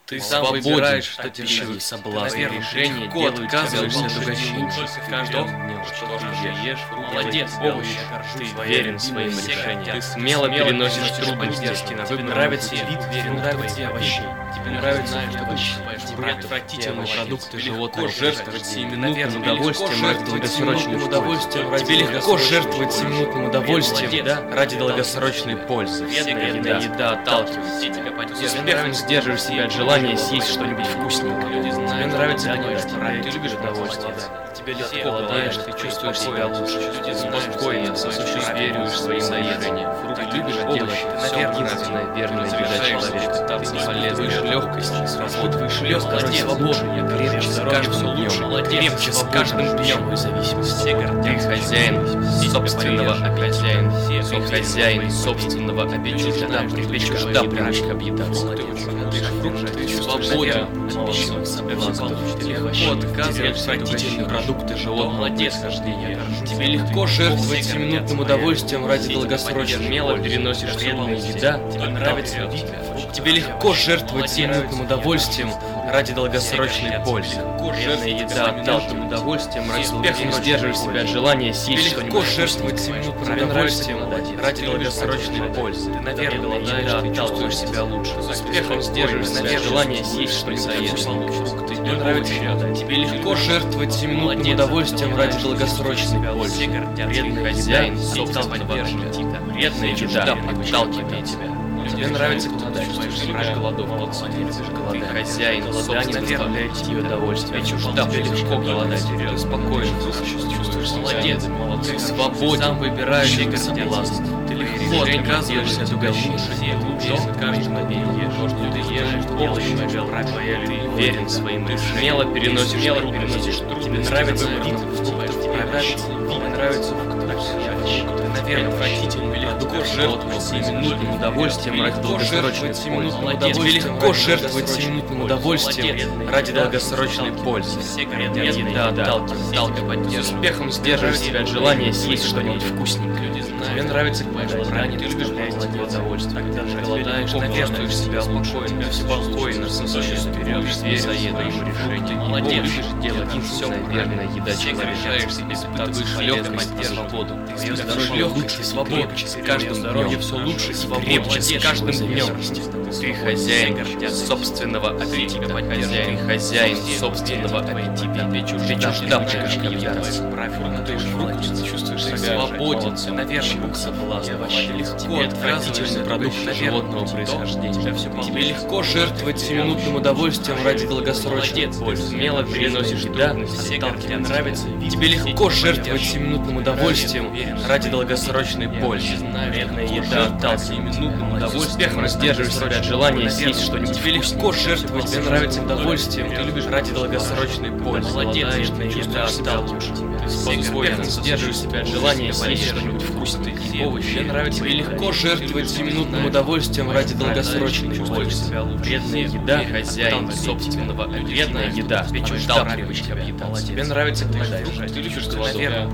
Ты сам выбираешь, что тебе есть. Соблазн Наверное, решения легко делают отказываешься тебя от угощений. каждым днем, что ты ешь, Молодец, овощи, ты ты верен верен своим своим решениям. решениям. Ты смело переносишь трудности. Тебе нравится вид, тебе нравятся овощи. Тебе нравится овощи. Тебе отвратительные продукты Тебе животного легко жертвовать происхождения. сиюминутным удовольствием ради долгосрочной удовольствием ради Тебе легко долгосрочной жертвовать пользы. сиюминутным удовольствием, Молодец. да, ради долгосрочной пользы. Вредная еда отталкивает. С Успехом сдерживаешь себя от желания съесть что-нибудь вкусненькое. Тебе нравится ты ты любишь удовольствие, да. Тебе легко голодаешь, голодаешь, ты чувствуешь себя лучше. Люди Спокойно, сосуществуешь своим наедением. Ты любишь овощи, делать ты, все наверное, единственная верная еда разрешаешь человека. себе питаться Ты испытываешь полезной легкость, испытываешь легкость, легкость, свободу, свободу, крепче с каждым днем, крепче с каждым днем. зависимость. Ты хозяин собственного аппетита. Ты хозяин собственного аппетита. Тебе чужда привычка объедаться. Ты свободен от пищевых соблазнов. Ты легко отказываешься от отвратительных продукты животного происхождения. Тебе легко жертвовать сиюминутным удовольствием ради долгосрочной смело переносишь трудная еда. Тебе нравится Тебе легко жертвовать сиюминутным удовольствием ради долгосрочной пользы. Вредная еда отталкивает удовольствием ради успехом сдерживаешь себя от желания съесть что-нибудь. Легко жертвовать сиюминутным удовольствием ради долгосрочной пользы. Ты, наверное, голодаешь, ты чувствуешь себя лучше. С успехом сдерживаешь себя от желания съесть что-нибудь вкусненькое. Тебе нравится Тебе легко жертвовать сиюминутным удовольствием ради долгосрочной пользы. Вредный хозяин собственного аппетита. Вредная еда отталкивает тебя. Тебе нравится, когда ты чувствуешь голодовку. Ты хозяин собственного тебе удовольствия. Тебе легко голодать. Ты спокойно чувствуешь. Молодец. Ты свободен. Сам выбираешь соблазн. Ты легко отказываешься от угощений. Каждый день ешь. Ты ешь овощи. Ты верен своим решениям. Смело переносишь трудности. Тебе нравится вид. Тебе нравится наверное, отвратительный. Легко жертвовать сиюминутным удовольствием ради долгосрочной пользы. Тебе легко жертвовать сиюминутным удовольствием ради долгосрочной пользы. Вредная еда отталкивает. С успехом сдерживаешь себя от желания съесть что-нибудь вкусненькое. Тебе нравится голодание, ты любишь удовольствие. Когда ты голодаешь, чувствуешь себя спокойно, сосуществуешь своим решением. Молодец, любишь делать все верная еда человека. Испытываешь легкость и свободу. Твое здоровье лучше, свободнее, с каждым здоровье все лучше, крепче, с каждым днем. Ты хозяин собственного аппетита. Ты хозяин собственного аппетита. Ты чужда привычка объедаться. Ты чувствуешь себя свободен, наверное, соблазн. Легко отвратительный продукт животного происхождения. Тебе легко жертвовать сиюминутным удовольствием ради долгосрочной пользы. Смело переносишь трудности. Тебе нравится? Тебе легко жертвовать сиюминутным удовольствием ради долгосрочной пользы. Вредная еда отталкивает минутным удовольствием. Сдерживаешь себя от желания съесть что-нибудь. Тебе легко жертвовать, тебе нравится удовольствием. Ты любишь ради долгосрочной пользы. Молодец, вредная еда отталкивает. Ты спокойно сдерживаешь себя от желания съесть что-нибудь вкусное. Овощи. Тебе нравится. Тебе легко жертвовать сиюминутным удовольствием ради долгосрочной пользы. Вредная еда хозяин собственного. Вредная еда отталкивает объедаться. Тебе нравится голодать. Ты любишь голодать.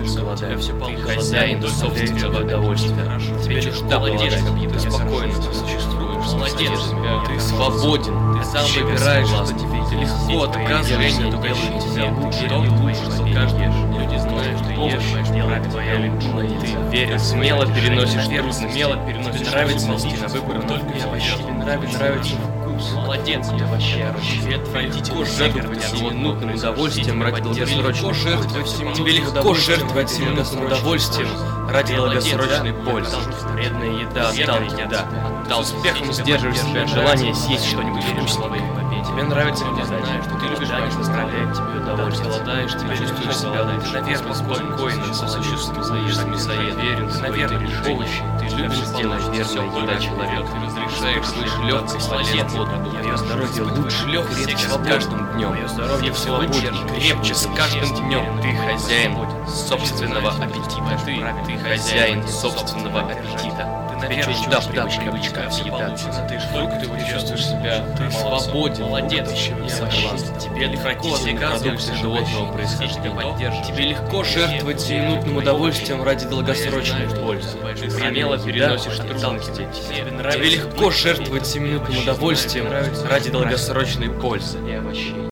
Ты хозяин собственного удовольствия. Тебе чужда голодать. Ты спокойно существуешь. Молодец. Ты свободен. Ты сам выбираешь, что тебе. Ты легко отказываешься от угощения. Ты лучше каждый. Люди знают, что ешь, твоя любимая. Ты верен, смело переносишь трудности. Смело переносишь. Тебе нравится на выбор только овощи. Тебе нравится вкус. Молодец, овощи. Тебе отвратительно жертвовать сиюминутным удовольствием ради долгосрочной пользы. Тебе легко жертвовать сиюминутным удовольствием ради долгосрочной пользы. Вредная еда отталкивает. С успехом сдерживаешь себя от желания съесть что-нибудь вкусное. Тебе нравится голодать, что ты любишь, как доставляет тебе удовольствие. Голодаешь, тебе чувствуешь себя, ты, наверное, спокойно, сосуществуешь, мясоед, верен, ты, наверное, овощи, ты любишь делать верная еда человека, ты разрешаешь свою легкость, свободу. Твое здоровье лучше, легкость с каждым днем. Твое здоровье все лучше, крепче с каждым днем. Ты хозяин собственного аппетита. Ты хозяин собственного аппетита. всегда привычка питаться. Ты фрукты, ты чувствуешь себя свободен, молодец, тебе легко продукты отказываться животного происхождения. Тебе легко жертвовать сиюминутным удовольствием ради долгосрочной пользы. Ты смело переносишь трудности. Тебе легко жертвовать сиюминутным удовольствием ради долгосрочной пользы.